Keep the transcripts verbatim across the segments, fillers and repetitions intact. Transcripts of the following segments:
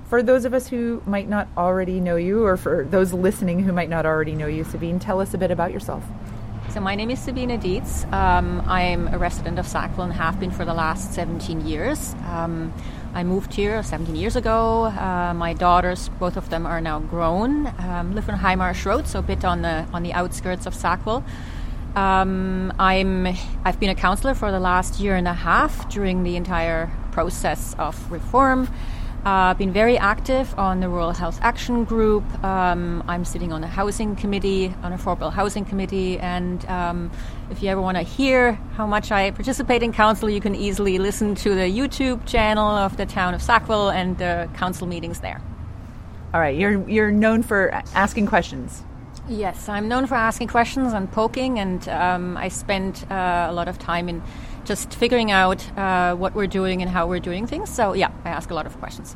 for those of us who might not already know you, or for those listening who might not already know you, Sabine, tell us a bit about yourself. So my name is Sabine Dietz. Um, I'm a resident of Sackville and have been for the last seventeen years. Um, I moved here seventeen years ago. Uh, my daughters, both of them are now grown, um, live on Highmarsh Road, so a bit on the on the outskirts of Sackville. Um, I'm I've been a councillor for the last year and a half during the entire process of reform. I've uh, been very active on the Rural Health Action Group. Um, I'm sitting on a housing committee, on a affordable housing committee, and um, if you ever want to hear how much I participate in council, you can easily listen to the YouTube channel of the town of Sackville and the council meetings there. All right, you're you're known for asking questions. Yes, I'm known for asking questions and poking, and um, I spend uh, a lot of time in just figuring out uh, what we're doing and how we're doing things. So, yeah, I ask a lot of questions.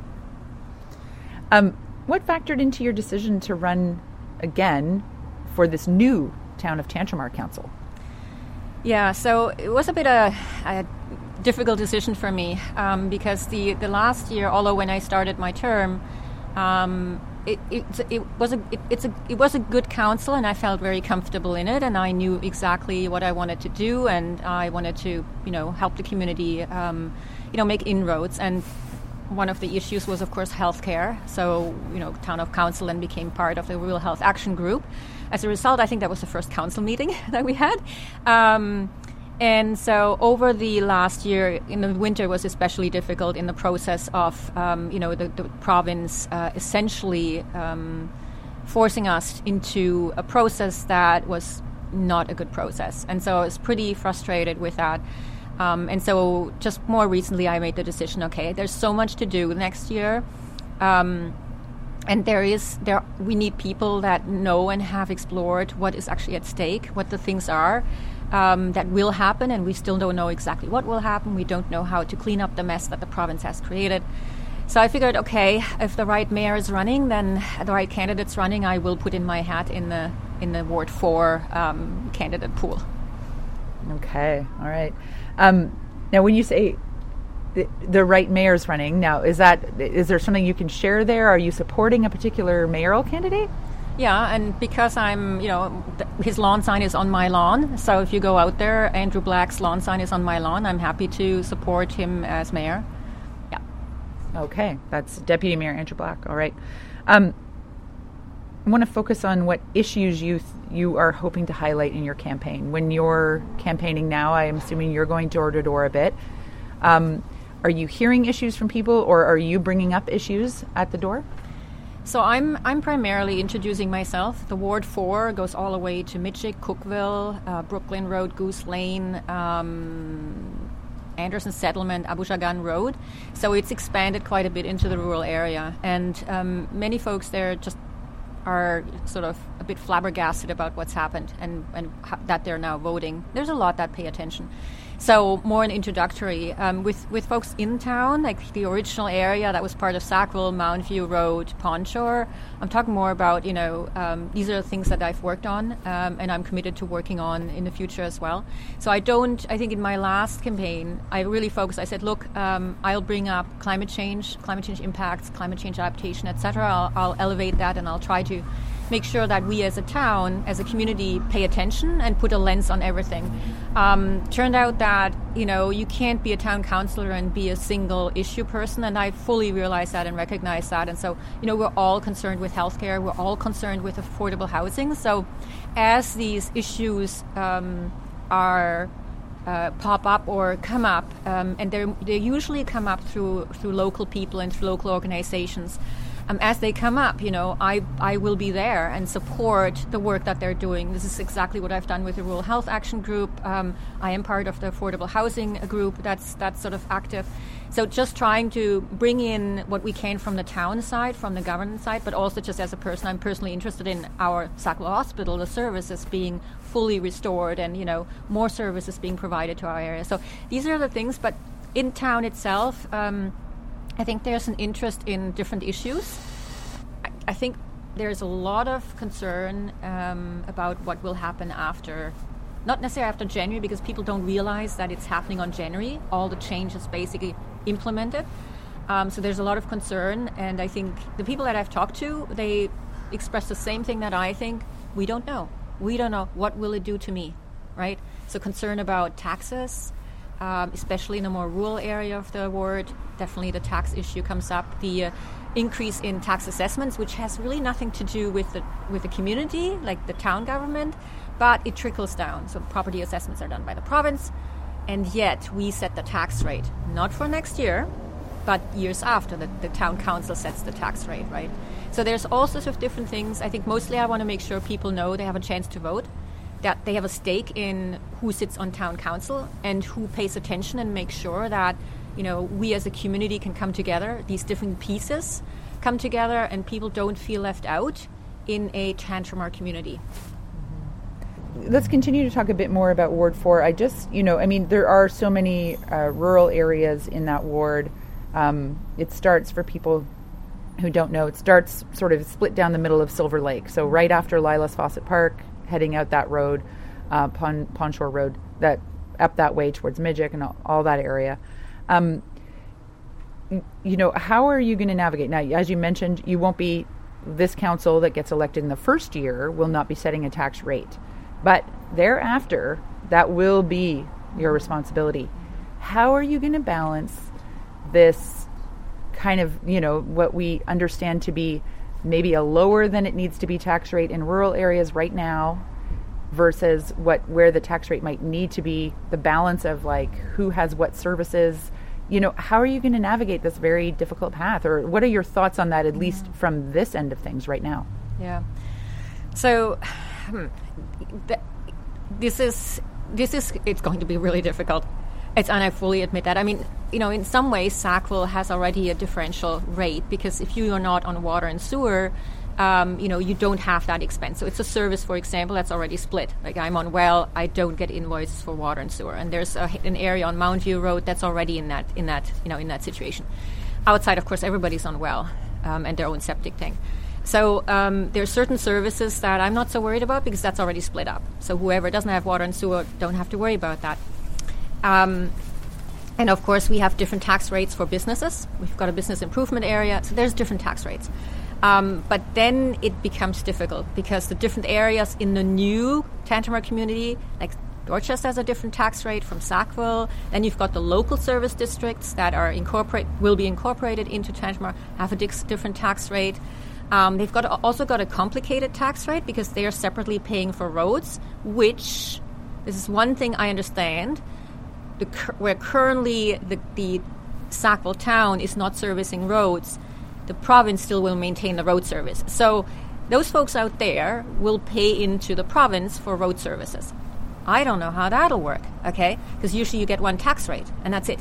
Um, what factored into your decision to run again for this new Town of Tantramar Council? Yeah, so it was a bit a, a difficult decision for me um, because the, the last year, although when I started my term, um, It, it, it was a it, it's a it was a good council, and I felt very comfortable in it, and I knew exactly what I wanted to do, and I wanted to you know help the community um, you know make inroads. And one of the issues was, of course, healthcare. So you know, Town of Council then became part of the Rural Health Action Group. As a result, I think that was the first council meeting that we had. Um, And so over the last year, in the winter was especially difficult in the process of, um, you know, the, the province uh, essentially um, forcing us into a process that was not a good process. And so I was pretty frustrated with that. Um, and so just more recently, I made the decision, okay, there's so much to do next year. Um, and there is, there we need people that know and have explored what is actually at stake, what the things are. Um, that will happen, and we still don't know exactly what will happen. We don't know how to clean up the mess that the province has created. So I figured, okay, if the right mayor is running, then the right candidate's running, I will put in my hat in the in the Ward four um, candidate pool. Okay, all right. Um, now, when you say the, the right mayor's running, now is that is there something you can share there? Are you supporting a particular mayoral candidate? Yeah, and because I'm, you know, th- his lawn sign is on my lawn. So if you go out there, Andrew Black's lawn sign is on my lawn. I'm happy to support him as mayor. Yeah. Okay, that's Deputy Mayor Andrew Black. All right. Um, I want to focus on what issues you th- you are hoping to highlight in your campaign. When you're campaigning now, I am assuming you're going door to door a bit. Um, are you hearing issues from people, or are you bringing up issues at the door? So I'm I'm primarily introducing myself. The Ward four goes all the way to Mitchell, Cookville, uh, Brooklyn Road, Goose Lane, um, Anderson Settlement, Abu Shagan Road. So it's expanded quite a bit into the rural area. And um, many folks there just are sort of a bit flabbergasted about what's happened and, and ha- that they're now voting. There's a lot that pay attention. So more an introductory. Um, with, with folks in town, like the original area that was part of Sackville, Mount View Road, Pond Shore, I'm talking more about, you know, um, these are the things that I've worked on um, and I'm committed to working on in the future as well. So I don't, I think in my last campaign, I really focused, I said, look, um, I'll bring up climate change, climate change impacts, climate change adaptation, et cetera. I'll, I'll elevate that, and I'll try to make sure that we as a town, as a community, pay attention and put a lens on everything. Um, turned out that, you know, you can't be a town councillor and be a single issue person, and I fully realize that and recognize that. And so, you know, we're all concerned with healthcare, we're all concerned with affordable housing. So as these issues um, are uh, pop up or come up, um, and they they usually come up through through local people and through local organizations, Um, as they come up, you know, I, I will be there and support the work that they're doing. This is exactly what I've done with the Rural Health Action Group. Um, I am part of the affordable housing group that's that's sort of active. So just trying to bring in what we can from the town side, from the government side, but also just as a person, I'm personally interested in our Sackville Hospital, the services being fully restored, and, you know, more services being provided to our area. So these are the things, but in town itself, um, I think there's an interest in different issues. I, I think there's a lot of concern um, about what will happen after, not necessarily after January, because people don't realize that it's happening on January. All the change is basically implemented. Um, so there's a lot of concern, and I think the people that I've talked to, they express the same thing that I think. We don't know. We don't know what will it do to me, right? So concern about taxes, um, especially in a more rural area of the ward. Definitely the tax issue comes up. The uh, increase in tax assessments, which has really nothing to do with the with the community, like the town government, but it trickles down. So property assessments are done by the province, and yet we set the tax rate, not for next year, but years after the, the town council sets the tax rate, right? So there's all sorts of different things. I think mostly I want to make sure people know they have a chance to vote, that they have a stake in who sits on town council and who pays attention and makes sure that, you know, we as a community can come together, these different pieces come together, and people don't feel left out in a Tantramar community. Let's continue to talk a bit more about Ward four. I just, you know, I mean, there are so many uh, rural areas in that ward. Um, it starts, for people who don't know, it starts sort of split down the middle of Silver Lake. So right after Lilas Fawcett Park, heading out that road, uh, Pon, Pond Shore Road, that up that way towards Midgik and all, all that area. Um, you know, how are you going to navigate? Now, as you mentioned, you won't be, this council that gets elected in the first year will not be setting a tax rate. But thereafter, that will be your responsibility. How are you going to balance this kind of, you know, what we understand to be maybe a lower than it needs to be tax rate in rural areas right now versus what where the tax rate might need to be, the balance of like who has what services? You know, how are you going to navigate this very difficult path? Or what are your thoughts on that, at least from this end of things right now? Yeah. So hmm, th- this is this is it's going to be really difficult. It's, and I fully admit that. I mean, you know, in some ways, Sackville has already a differential rate, because if you are not on water and sewer, um, you know, you don't have that expense. So it's a service, for example, that's already split. Like I'm on well, I don't get invoices for water and sewer, and there's a, an area on Mount View Road that's already in that in that you know in that situation. Outside, of course, everybody's on well um, and their own septic tank. So um, there are certain services that I'm not so worried about because that's already split up. So whoever doesn't have water and sewer don't have to worry about that. Um, and of course, we have different tax rates for businesses. We've got a business improvement area, so there's different tax rates. Um, but then it becomes difficult because the different areas in the new Tantramar community, like Dorchester has a different tax rate from Sackville. Then you've got the local service districts that are incorporate will be incorporated into Tantramar, have a dix- different tax rate. Um, they've got also got a complicated tax rate because they are separately paying for roads, which this is one thing I understand. The, where currently the, the Sackville town is not servicing roads, the province still will maintain the road service. So those folks out there will pay into the province for road services. I don't know how that'll work, okay? Because usually you get one tax rate, and that's it.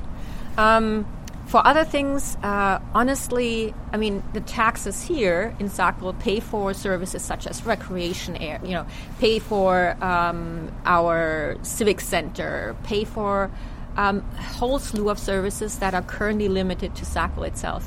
Um, for other things, uh, honestly, I mean, the taxes here in Sackville pay for services such as recreation air, you know, pay for um, our civic center, pay for um, a whole slew of services that are currently limited to Sackville itself.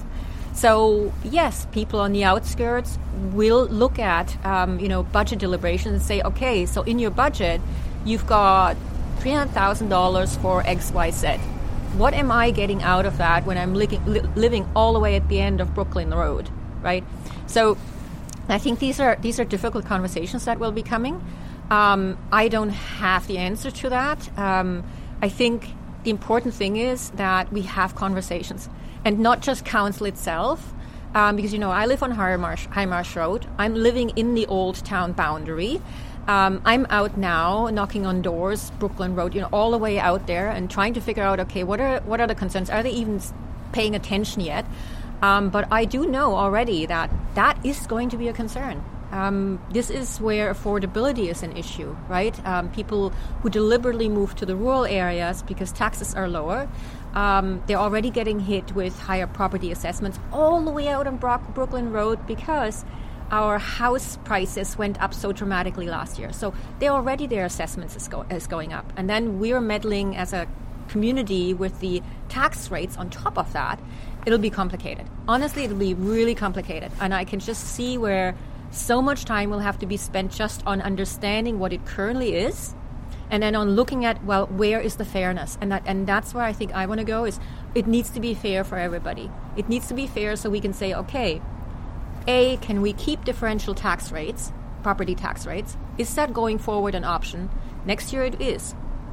So, yes, people on the outskirts will look at, um, you know, budget deliberations and say, okay, so in your budget, you've got three hundred thousand dollars for X Y Z. What am I getting out of that when I'm li- li- living all the way at the end of Brooklyn Road, right? So I think these are these are difficult conversations that will be coming. Um, I don't have the answer to that. Um, I think the important thing is that we have conversations, and not just council itself, um, because, you know, I live on High Marsh, High Marsh Road. I'm living in the old town boundary. Um, I'm out now knocking on doors, Brooklyn Road, you know, all the way out there and trying to figure out, okay, what are what are the concerns? Are they even paying attention yet? Um, but I do know already that that is going to be a concern. Um, this is where affordability is an issue, right? Um, people who deliberately move to the rural areas because taxes are lower, um, they're already getting hit with higher property assessments all the way out on Brock, Brooklyn Road because our house prices went up so dramatically last year. So they already, their assessments is, go, is going up. And then we're meddling as a community with the tax rates on top of that. It'll be complicated. Honestly, it'll be really complicated. And I can just see where so much time will have to be spent just on understanding what it currently is, and then on looking at, well, where is the fairness? And that, and that's where I think I want to go is, it needs to be fair for everybody. It needs to be fair so we can say, okay, A, can we keep differential tax rates, property tax rates? Is that going forward an option? Next year it is.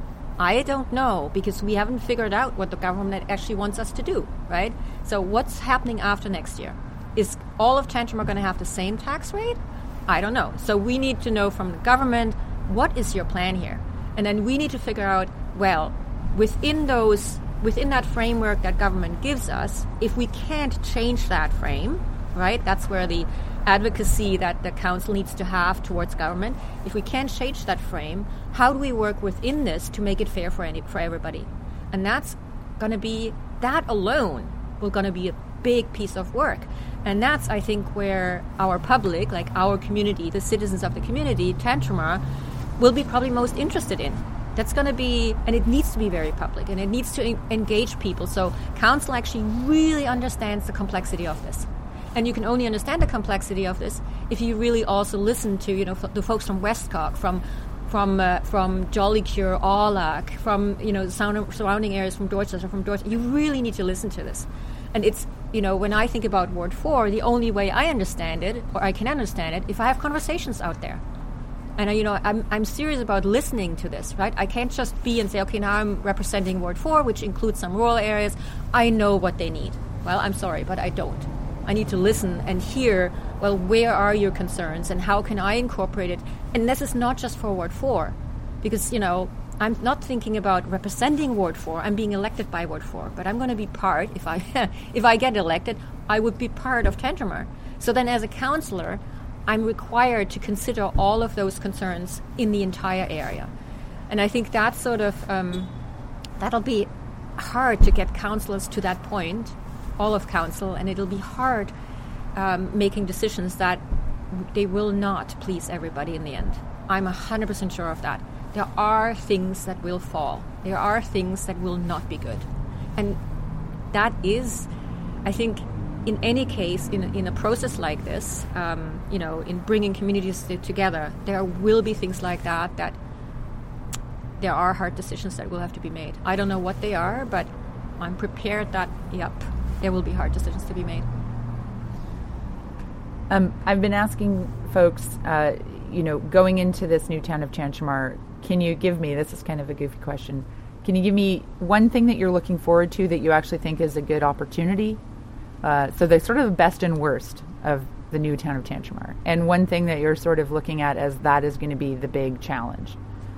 I don't know, because we haven't figured out what the government actually wants us to do, right? So what's happening after next year? Is all of Tantramar going to have the same tax rate? I don't know. So we need to know from the government, what is your plan here? And then we need to figure out, well, within those, within that framework that government gives us, if we can't change that frame, right? That's where the advocacy that the council needs to have towards government. If we can't change that frame, how do we work within this to make it fair for any, for everybody? And that's going to be, that alone will going to be a big piece of work. And that's, I think, where our public, like our community, the citizens of the community, Tantramar, will be probably most interested in. That's going to be, and it needs to be very public, and it needs to en- engage people. So council actually really understands the complexity of this. And you can only understand the complexity of this if you really also listen to, you know, f- the folks from Westcock, from from uh, from Jollycure, Aulach, from, you know, sound- surrounding areas, from Dorchester, from Dorchester. You really need to listen to this. And it's, you know, when I think about Ward four, the only way I understand it, or I can understand it, if I have conversations out there. And, you know, I'm I'm serious about listening to this, right? I can't just be and say, okay, now I'm representing Ward four, which includes some rural areas. I know what they need. Well, I'm sorry, but I don't. I need to listen and hear, well, where are your concerns and how can I incorporate it? And this is not just for Ward four, because, you know, I'm not thinking about representing Ward four. I'm being elected by Ward four, but I'm going to be part, if I if I get elected, I would be part of Tantramar. So then as a councillor, I'm required to consider all of those concerns in the entire area. And I think that's sort of, um, that'll be hard to get councillors to that point, all of council, and it'll be hard um, making decisions that they will not please everybody in the end. I'm one hundred percent sure of that. There are things that will fall. There are things that will not be good. And that is, I think, in any case, in, in a process like this, um, you know, in bringing communities t- together, there will be things like that, that there are hard decisions that will have to be made. I don't know what they are, but I'm prepared that, yep, there will be hard decisions to be made. Um, I've been asking folks, uh, you know, going into this new town of Tantramar, can you give me, this is kind of a goofy question, can you give me one thing that you're looking forward to that you actually think is a good opportunity? Uh, so the sort of the best and worst of the new town of Tantramar, and one thing that you're sort of looking at as that is going to be the big challenge.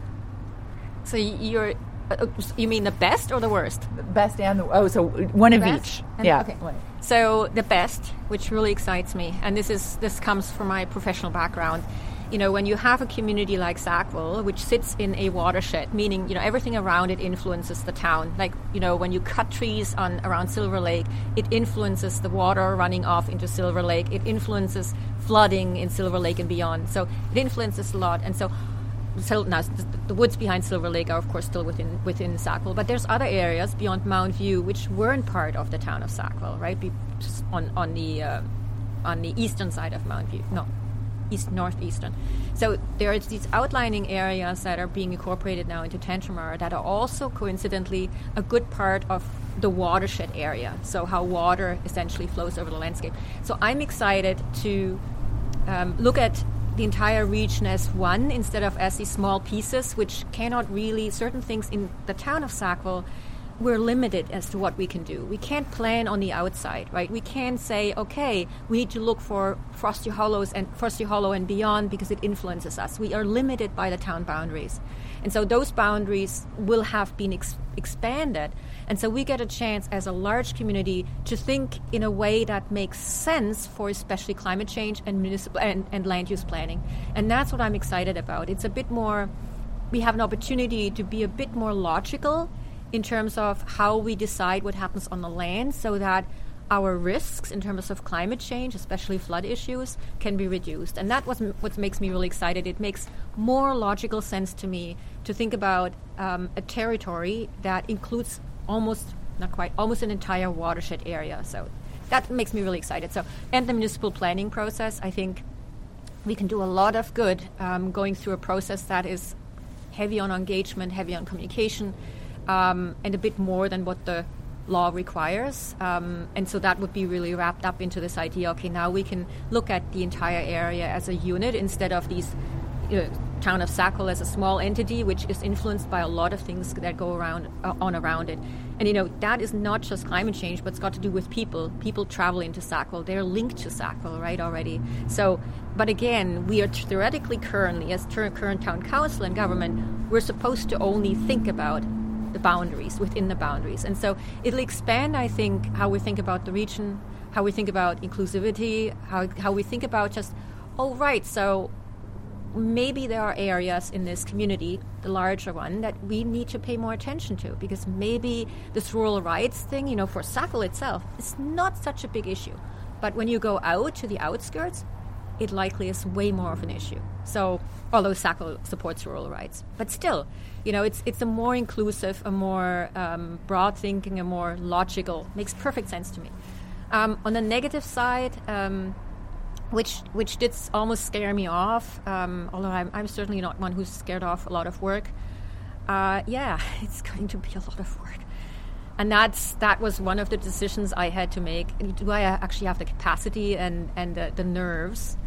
So you're, uh, you mean the best or the worst? The best and the, oh, so one the of best? each. And, yeah. Okay. So the best, which really excites me, and this is this comes from my professional background. You know, when you have a community like Sackville, which sits in a watershed, meaning, you know, everything around it influences the town. Like, you know, when you cut trees on around Silver Lake, it influences the water running off into Silver Lake. It influences flooding in Silver Lake and beyond. So it influences a lot. And so, so now the, the woods behind Silver Lake are, of course, still within within Sackville. But there's other areas beyond Mount View which weren't part of the town of Sackville, right? Be, on on the uh, on the eastern side of Mount View. No. East northeastern. So there's these outlining areas that are being incorporated now into Tantramar that are also coincidentally a good part of the watershed area. So how water essentially flows over the landscape. So I'm excited to um, look at the entire region as one instead of as these small pieces, which cannot really, certain things in the town of Sackville, we're limited as to what we can do. We can't plan on the outside, right? We can't say, okay, we need to look for Frosty Hollows and Frosty Hollow and beyond because it influences us. We are limited by the town boundaries. And so those boundaries will have been ex- expanded. And so we get a chance as a large community to think in a way that makes sense for especially climate change and municipal and, and land use planning. And that's what I'm excited about. It's a bit more, we have an opportunity to be a bit more logical in terms of how we decide what happens on the land so that our risks in terms of climate change, especially flood issues, can be reduced. And that was m- what makes me really excited. It makes more logical sense to me to think about um, a territory that includes almost, not quite, almost an entire watershed area. So that makes me really excited. So, and the municipal planning process, I think we can do a lot of good um, going through a process that is heavy on engagement, heavy on communication, Um, and a bit more than what the law requires. Um, and so that would be really wrapped up into this idea, okay, now we can look at the entire area as a unit instead of these you know, town of Sackville as a small entity, which is influenced by a lot of things that go around uh, on around it. And, you know, that is not just climate change, but it's got to do with people. People travel into Sackville. They're linked to Sackville, right, already. So, but again, we are theoretically currently, as ter- current town council and government, we're supposed to only think about the boundaries, within the boundaries. And so it'll expand, I think, how we think about the region, how we think about inclusivity, how how we think about just, oh, right, so maybe there are areas in this community, the larger one, that we need to pay more attention to, because maybe this rural rights thing, you know, for Sackville itself, is not such a big issue. But when you go out to the outskirts, it likely is way more of an issue. So, although Sackville supports rural rights. But still, you know, it's it's a more inclusive, a more um, broad thinking, a more logical, makes perfect sense to me. Um, on the negative side, um, which which did almost scare me off, um, although I'm, I'm certainly not one who's scared off a lot of work. Uh, yeah, it's going to be a lot of work. And that's that was one of the decisions I had to make. Do I actually have the capacity and, and the, the nerves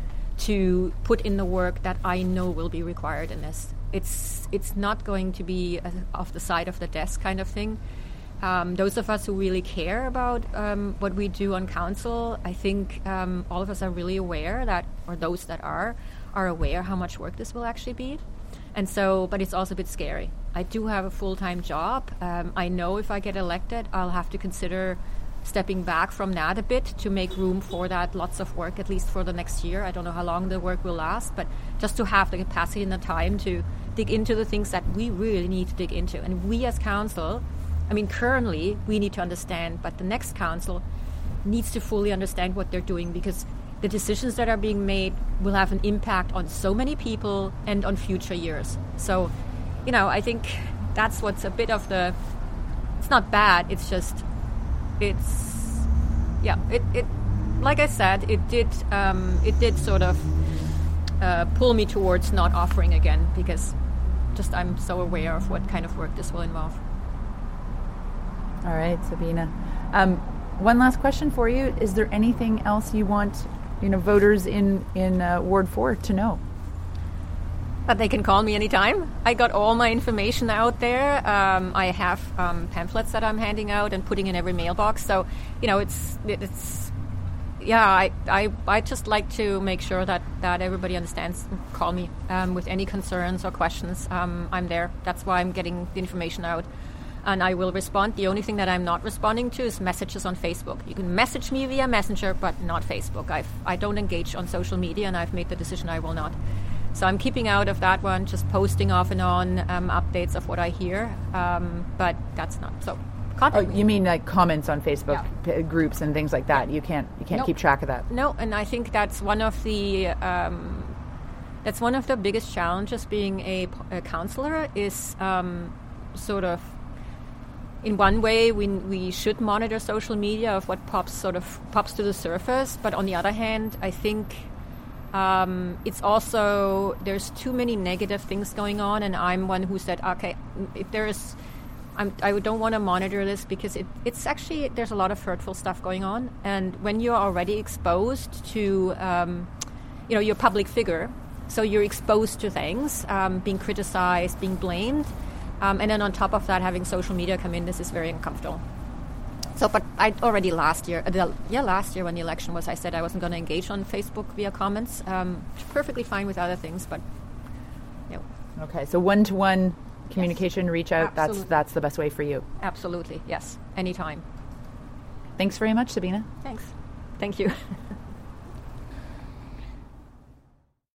to put in the work that I know will be required in this? It's, it's not going to be a, off the side of the desk kind of thing. Um, those of us who really care about um, what we do on council, I think um, all of us are really aware that, or those that are, are aware how much work this will actually be. And so, but it's also a bit scary. I do have a full-time job. Um, I know if I get elected, I'll have to consider stepping back from that a bit to make room for that lots of work, at least for the next year. I don't know how long the work will last, but just to have the capacity and the time to dig into the things that we really need to dig into. And we as council, I mean, currently we need to understand, but the next council needs to fully understand what they're doing, because the decisions that are being made will have an impact on so many people and on future years. So, you know, I think that's what's a bit of the, it's not bad, it's just, it's, yeah, it, it like I said, it did, um, it did sort of uh, pull me towards not offering again, because just I'm so aware of what kind of work this will involve. All right, Sabine. Um, one last question for you. Is there anything else you want, you know, voters in, in uh, Ward four to know? But they can call me anytime. I got all my information out there. Um, I have um, pamphlets that I'm handing out and putting in every mailbox. So, you know, it's, it's yeah, I, I, I just like to make sure that, that everybody understands. Call me um, with any concerns or questions. Um, I'm there. That's why I'm getting the information out. And I will respond. The only thing that I'm not responding to is messages on Facebook. You can message me via Messenger, but not Facebook. I've, I don't engage on social media, and I've made the decision I will not. So I'm keeping out of that one, just posting off and on um, updates of what I hear. Um, but that's not so. Oh, you mean like comments on Facebook yeah. p- groups and things like that? You can't you can't nope. keep track of that. No, and I think that's one of the um, that's one of the biggest challenges being a, a counselor is um, sort of. In one way, we we should monitor social media of what pops sort of pops to the surface. But on the other hand, I think um, it's also there's too many negative things going on, and I'm one who said, okay, if there is, I'm, I don't want to monitor this because it, it's actually there's a lot of hurtful stuff going on, and when you're already exposed to, um, you know, you're a public figure, so you're exposed to things, um, being criticized, being blamed. Um, and then on top of that, having social media come in, this is very uncomfortable. So, but I already last year, uh, the, yeah, last year when the election was, I said I wasn't going to engage on Facebook via comments. Um, perfectly fine with other things, but, you know. Okay, so one-to-one communication, yes. reach out, Absolutely. that's that's the best way for you. Absolutely, yes, anytime. Thanks very much, Sabine. Thanks. Thank you.